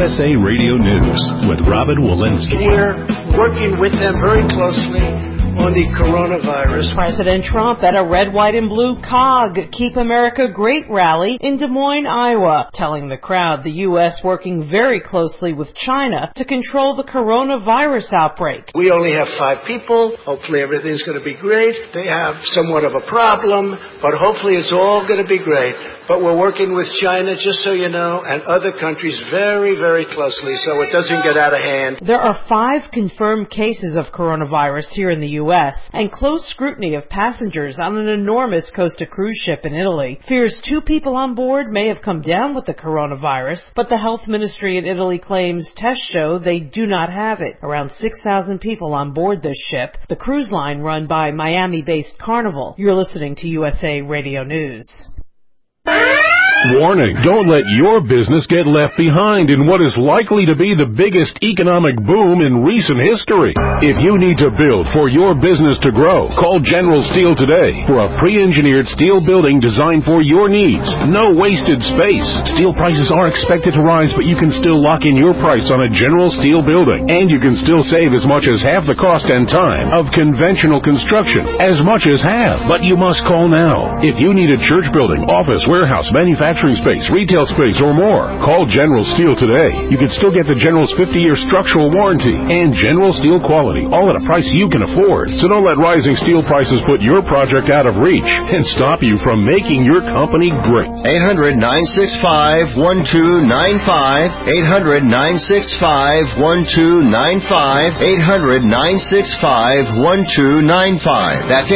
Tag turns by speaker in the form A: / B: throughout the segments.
A: USA Radio News with Robin Walensky.
B: We're working with them very closely on the coronavirus.
C: President Trump at a red, white, and blue COG Keep America Great rally in Des Moines, Iowa, telling the crowd the U.S. working very closely with China to control the coronavirus outbreak.
B: We only have 5 people. Hopefully everything's going to be great. They have somewhat of a problem, but hopefully it's all going to be great. But we're working with China, just so you know, and other countries very, very closely so it doesn't get out of hand.
C: There are 5 confirmed cases of coronavirus here in the U.S. and close scrutiny of passengers on an enormous Costa cruise ship in Italy fears 2 people on board may have come down with the coronavirus, but the health ministry in Italy claims tests show they do not have it. Around 6,000 people on board this ship, the cruise line run by Miami-based Carnival. You're listening to USA Radio News.
D: Warning, don't let your business get left behind in what is likely to be the biggest economic boom in recent history. If you need to build for your business to grow, call General Steel today for a pre-engineered steel building designed for your needs. No wasted space. Steel prices are expected to rise, but you can still lock in your price on a General Steel building. And you can still save as much as half the cost and time of conventional construction. As much as half. But you must call now. If you need a church building, office, warehouse, manufacturing space, retail space, or more, call General Steel today. You can still get the General's 50-year structural warranty and General Steel quality, all at a price you can afford. So don't let rising steel prices put your project out of reach and stop you from making your company great.
E: 800-965-1295. 800-965-1295. 800-965-1295. That's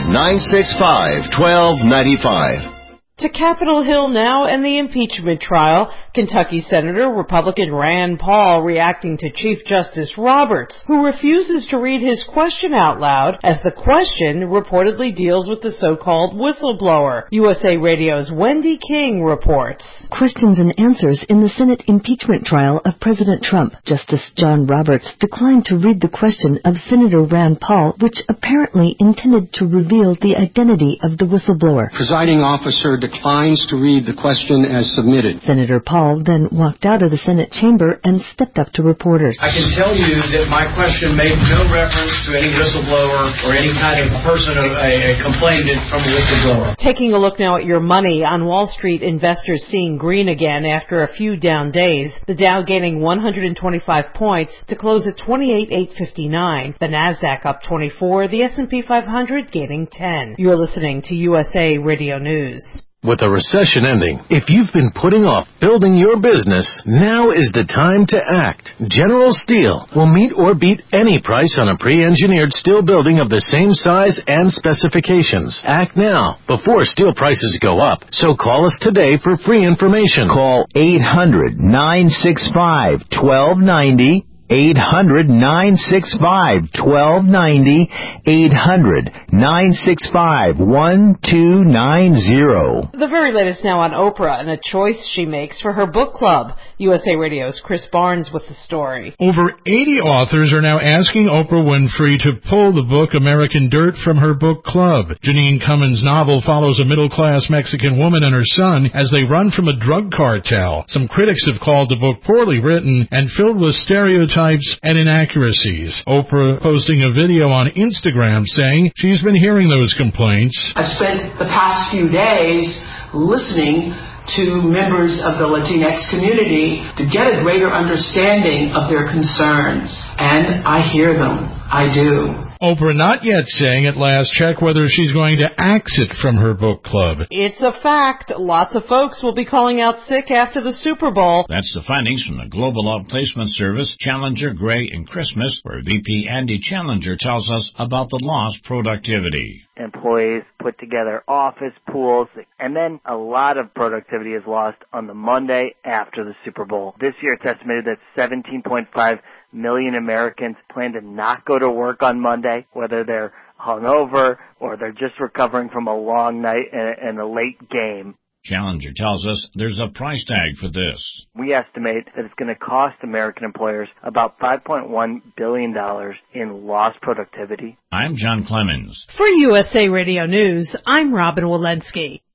E: 800-965-1295.
C: To Capitol Hill now and the impeachment trial. Kentucky Senator Republican Rand Paul reacting to Chief Justice Roberts, who refuses to read his question out loud as the question reportedly deals with the so-called whistleblower. USA Radio's Wendy King reports.
F: Questions and answers in the Senate impeachment trial of President Trump. Justice John Roberts declined to read the question of Senator Rand Paul, which apparently intended to reveal the identity of the whistleblower.
G: Presiding officer declines to read the question as submitted.
F: Senator Paul then walked out of the Senate chamber and stepped up to reporters.
H: I can tell you that my question made no reference to any whistleblower or any kind of person, a complainant from a whistleblower.
C: Taking a look now at your money. On Wall Street, investors seeing green again after a few down days. The Dow gaining 125 points to close at 28,859. The Nasdaq up 24. The S&P 500 gaining 10. You're listening to USA Radio News.
I: With a recession ending, if you've been putting off building your business, now is the time to act. General Steel will meet or beat any price on a pre-engineered steel building of the same size and specifications. Act now, before steel prices go up. So call us today for free information.
E: Call 800-965-1290. 800-965-1290. 800-965-1290.
C: The very latest now on Oprah and a choice she makes for her book club. USA Radio's Chris Barnes with the story.
J: Over 80 authors are now asking Oprah Winfrey to pull the book American Dirt from her book club. Janine Cummins' novel follows a middle-class Mexican woman and her son as they run from a drug cartel. Some critics have called the book poorly written and filled with stereotypes and inaccuracies. Oprah posting a video on Instagram saying she's been hearing those complaints.
K: I spent the past few days listening to members of the Latinx community to get a greater understanding of their concerns. And I hear them. I do.
J: Oprah not yet saying at last check whether she's going to exit from her book club.
C: It's a fact. Lots of folks will be calling out sick after the Super Bowl.
L: That's the findings from the Global Outplacement Service, Challenger, Gray, and Christmas, where VP Andy Challenger tells us about the lost productivity.
M: Employees put together office pools, and then a lot of productivity is lost on the Monday after the Super Bowl. This year it's estimated that 17.5 million Americans plan to not go to work on Monday, whether they're hungover or they're just recovering from a long night and a late game.
L: Challenger tells us there's a price tag for this.
M: We estimate that it's going to cost American employers about $5.1 billion in lost productivity.
L: I'm John Clemens.
C: For USA Radio News, I'm Robin Walensky.